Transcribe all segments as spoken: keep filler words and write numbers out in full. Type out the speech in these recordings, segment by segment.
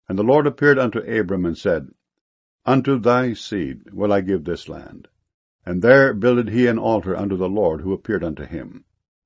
And the Lord appeared unto Abram, and said, Unto thy seed will I give this land. And there builded he an altar unto the Lord, who appeared unto him.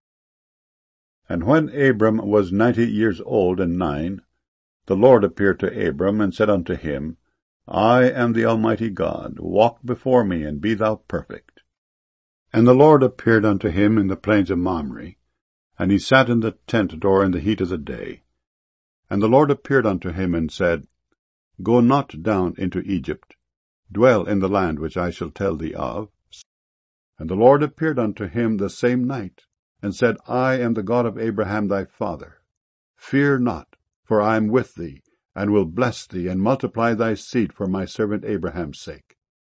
And when Abram was ninety years old and nine, the Lord appeared to Abram, and said unto him, I am the Almighty God. Walk before me, and be thou perfect. And the Lord appeared unto him in the plains of Mamre, and he sat in the tent door in the heat of the day. And the Lord appeared unto him, and said, Go not down into Egypt. Dwell in the land which I shall tell thee of. And the Lord appeared unto him the same night, and said, I am the God of Abraham thy father. Fear not, for I am with thee, and will bless thee, and multiply thy seed for my servant Abraham's sake.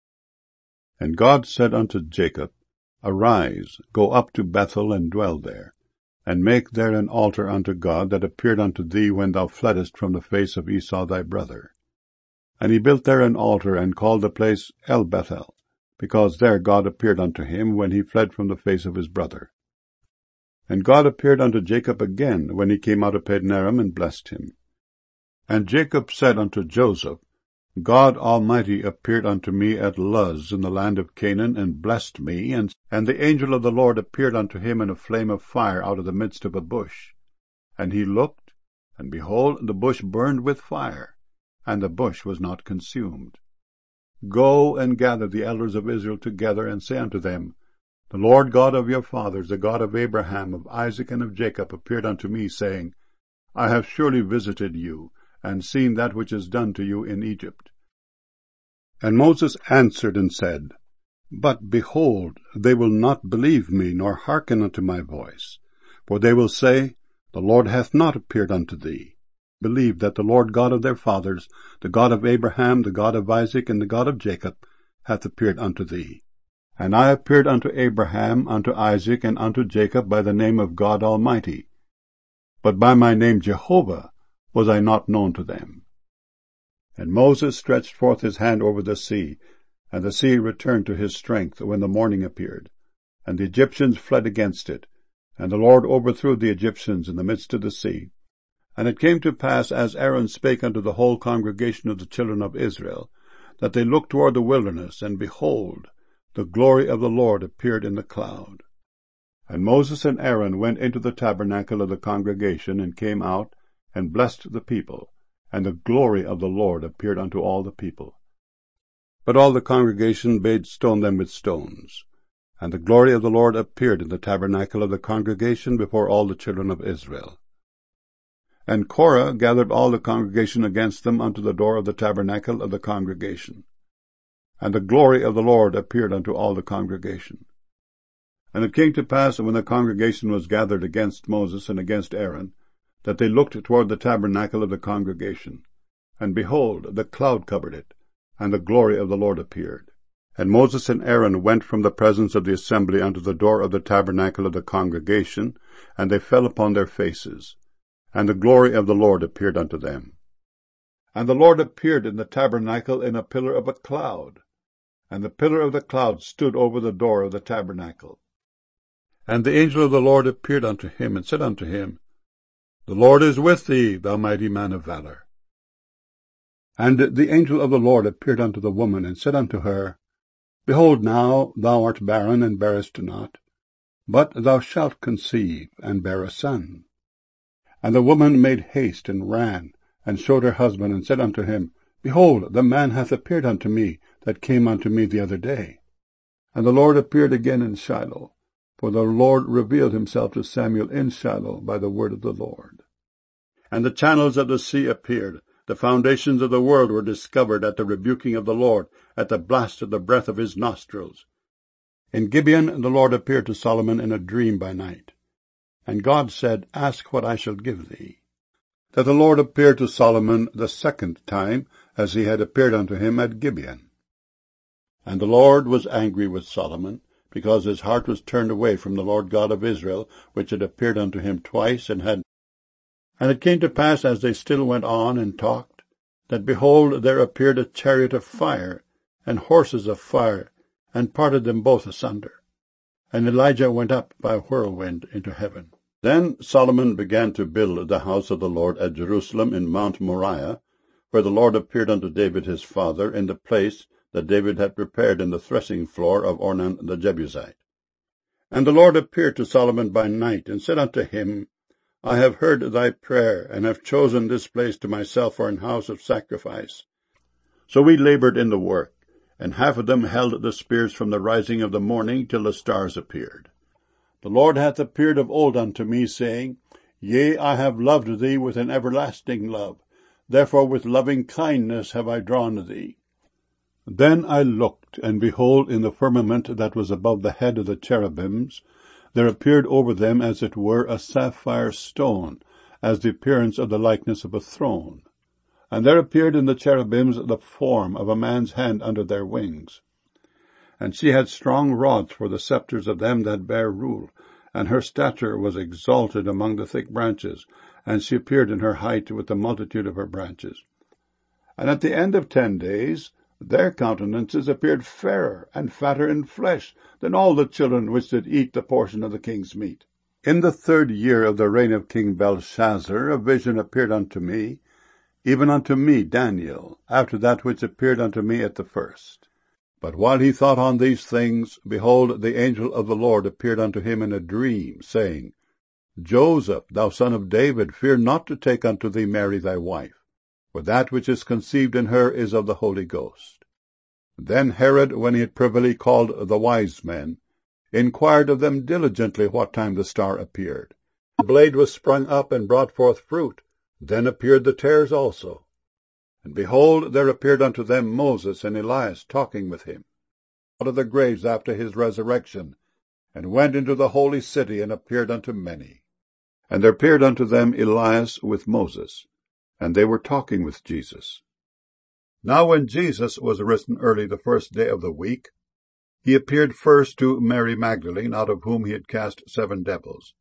And God said unto Jacob, Arise, go up to Bethel, and dwell there, and make there an altar unto God that appeared unto thee when thou fleddest from the face of Esau thy brother. And he built there an altar, and called the place El Bethel, because there God appeared unto him when he fled from the face of his brother. And God appeared unto Jacob again when he came out of Padanaram, and blessed him. And Jacob said unto Joseph, God Almighty appeared unto me at Luz in the land of Canaan, and blessed me, and, and the angel of the Lord appeared unto him in a flame of fire out of the midst of a bush. And he looked, and behold, the bush burned with fire, and the bush was not consumed. Go and gather the elders of Israel together, and say unto them, The Lord God of your fathers, the God of Abraham, of Isaac, and of Jacob, appeared unto me, saying, I have surely visited you, and seen that which is done to you in Egypt. And Moses answered and said, But behold, they will not believe me, nor hearken unto my voice. For they will say, The Lord hath not appeared unto thee. Believe that the Lord God of their fathers, the God of Abraham, the God of Isaac, and the God of Jacob, hath appeared unto thee. And I appeared unto Abraham, unto Isaac, and unto Jacob by the name of God Almighty. But by my name Jehovah was I not known to them. And Moses stretched forth his hand over the sea, and the sea returned to his strength when the morning appeared. And the Egyptians fled against it, and the Lord overthrew the Egyptians in the midst of the sea. And it came to pass, as Aaron spake unto the whole congregation of the children of Israel, that they looked toward the wilderness, and behold, the glory of the Lord appeared in the cloud. And Moses and Aaron went into the tabernacle of the congregation, and came out, and blessed the people, and the glory of the Lord appeared unto all the people. But all the congregation bade stone them with stones. And the glory of the Lord appeared in the tabernacle of the congregation before all the children of Israel. And Korah gathered all the congregation against them unto the door of the tabernacle of the congregation. And the glory of the Lord appeared unto all the congregation. And it came to pass, when the congregation was gathered against Moses and against Aaron, that they looked toward the tabernacle of the congregation. And behold, the cloud covered it, and the glory of the Lord appeared. And Moses and Aaron went from the presence of the assembly unto the door of the tabernacle of the congregation, and they fell upon their faces. And the glory of the Lord appeared unto them. And the Lord appeared in the tabernacle in a pillar of a cloud. And the pillar of the cloud stood over the door of the tabernacle. And the angel of the Lord appeared unto him, and said unto him, The Lord is with thee, thou mighty man of valor. And the angel of the Lord appeared unto the woman, and said unto her, Behold now, thou art barren, and bearest not, but thou shalt conceive, and bear a son. And the woman made haste, and ran, and showed her husband, and said unto him, Behold, the man hath appeared unto me, that came unto me the other day. And the Lord appeared again in Shiloh, for the Lord revealed himself to Samuel in Shiloh by the word of the Lord. And the channels of the sea appeared, the foundations of the world were discovered at the rebuking of the Lord, at the blast of the breath of his nostrils. In Gibeon the Lord appeared to Solomon in a dream by night. And God said, Ask what I shall give thee. That the Lord appeared to Solomon the second time, as he had appeared unto him at Gibeon. And the Lord was angry with Solomon, because his heart was turned away from the Lord God of Israel, which had appeared unto him twice, and had. And it came to pass, as they still went on and talked, that, behold, there appeared a chariot of fire, and horses of fire, and parted them both asunder. And Elijah went up by a whirlwind into heaven. Then Solomon began to build the house of the Lord at Jerusalem in Mount Moriah, where the Lord appeared unto David his father, in the place that David had prepared in the threshing floor of Ornan the Jebusite. And the Lord appeared to Solomon by night, and said unto him, I have heard thy prayer, and have chosen this place to myself for an house of sacrifice. So we labored in the work, and half of them held the spears from the rising of the morning till the stars appeared. The Lord hath appeared of old unto me, saying, Yea, I have loved thee with an everlasting love. Therefore with loving kindness have I drawn thee. Then I looked, and behold, in the firmament that was above the head of the cherubims, there appeared over them as it were a sapphire stone, as the appearance of the likeness of a throne. And there appeared in the cherubims the form of a man's hand under their wings. And she had strong rods for the scepters of them that bear rule, and her stature was exalted among the thick branches, and she appeared in her height with the multitude of her branches. And at the end of ten days their countenances appeared fairer and fatter in flesh than all the children which did eat the portion of the king's meat. In the third year of the reign of King Belshazzar a vision appeared unto me, even unto me Daniel, after that which appeared unto me at the first. But while he thought on these things, behold, the angel of the Lord appeared unto him in a dream, saying, Joseph, thou son of David, fear not to take unto thee Mary thy wife, for that which is conceived in her is of the Holy Ghost. Then Herod, when he had privily called the wise men, inquired of them diligently what time the star appeared. The blade was sprung up and brought forth fruit. Then appeared the tares also. And behold, there appeared unto them Moses and Elias talking with him, out of the graves after his resurrection, and went into the holy city, and appeared unto many. And there appeared unto them Elias with Moses, and they were talking with Jesus. Now when Jesus was risen early the first day of the week, he appeared first to Mary Magdalene, out of whom he had cast seven devils.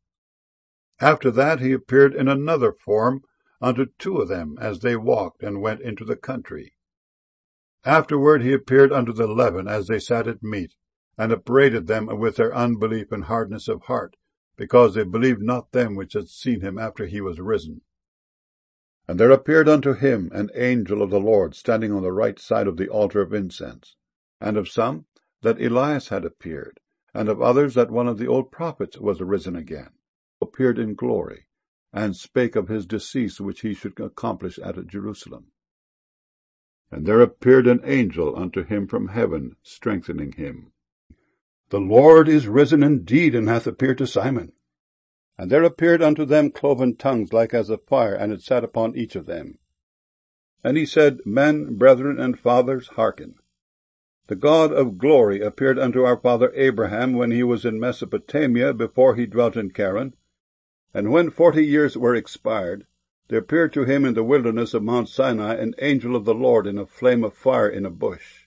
After that he appeared in another form unto two of them, as they walked and went into the country. Afterward he appeared unto the eleven, as they sat at meat, and upbraided them with their unbelief and hardness of heart, because they believed not them which had seen him after he was risen. And there appeared unto him an angel of the Lord, standing on the right side of the altar of incense. And of some that Elias had appeared, and of others that one of the old prophets was arisen again, appeared in glory, and spake of his decease which he should accomplish at Jerusalem. And there appeared an angel unto him from heaven, strengthening him. The Lord is risen indeed, and hath appeared to Simon. And there appeared unto them cloven tongues like as of fire, and it sat upon each of them. And he said, Men, brethren, and fathers, hearken. The God of glory appeared unto our father Abraham when he was in Mesopotamia, before he dwelt in Charan. And when forty years were expired, there appeared to him in the wilderness of Mount Sinai an angel of the Lord in a flame of fire in a bush.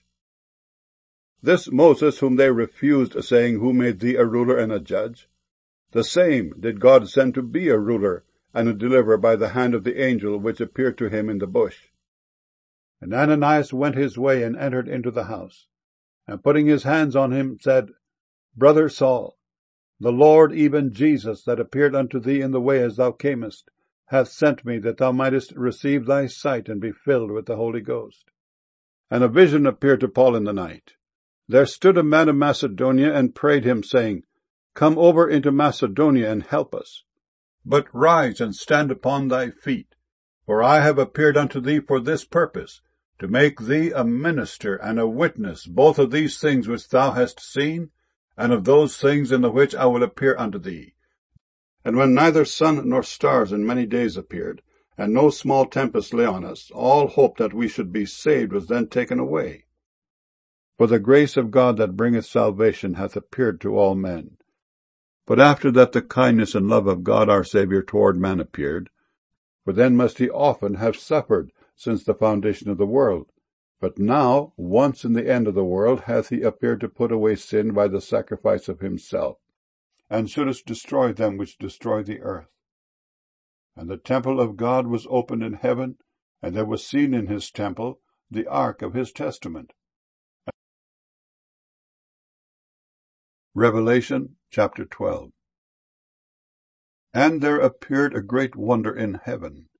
This Moses whom they refused, saying, Who made thee a ruler and a judge? The same did God send to be a ruler and a deliverer by the hand of the angel which appeared to him in the bush. And Ananias went his way and entered into the house, and putting his hands on him, said, Brother Saul, the Lord, even Jesus, that appeared unto thee in the way as thou camest, hath sent me, that thou mightest receive thy sight, and be filled with the Holy Ghost. And a vision appeared to Paul in the night. There stood a man of Macedonia, and prayed him, saying, Come over into Macedonia, and help us. But rise and stand upon thy feet, for I have appeared unto thee for this purpose, to make thee a minister and a witness both of these things which thou hast seen, and of those things in the which I will appear unto thee. And when neither sun nor stars in many days appeared, and no small tempest lay on us, all hope that we should be saved was then taken away. For the grace of God that bringeth salvation hath appeared to all men. But after that the kindness and love of God our Saviour toward man appeared, for then must he often have suffered since the foundation of the world. But now, once in the end of the world, hath he appeared to put away sin by the sacrifice of himself, and shouldest destroy them which destroy the earth. And the temple of God was opened in heaven, and there was seen in his temple the ark of his testament. Revelation chapter twelve. And there appeared a great wonder in heaven,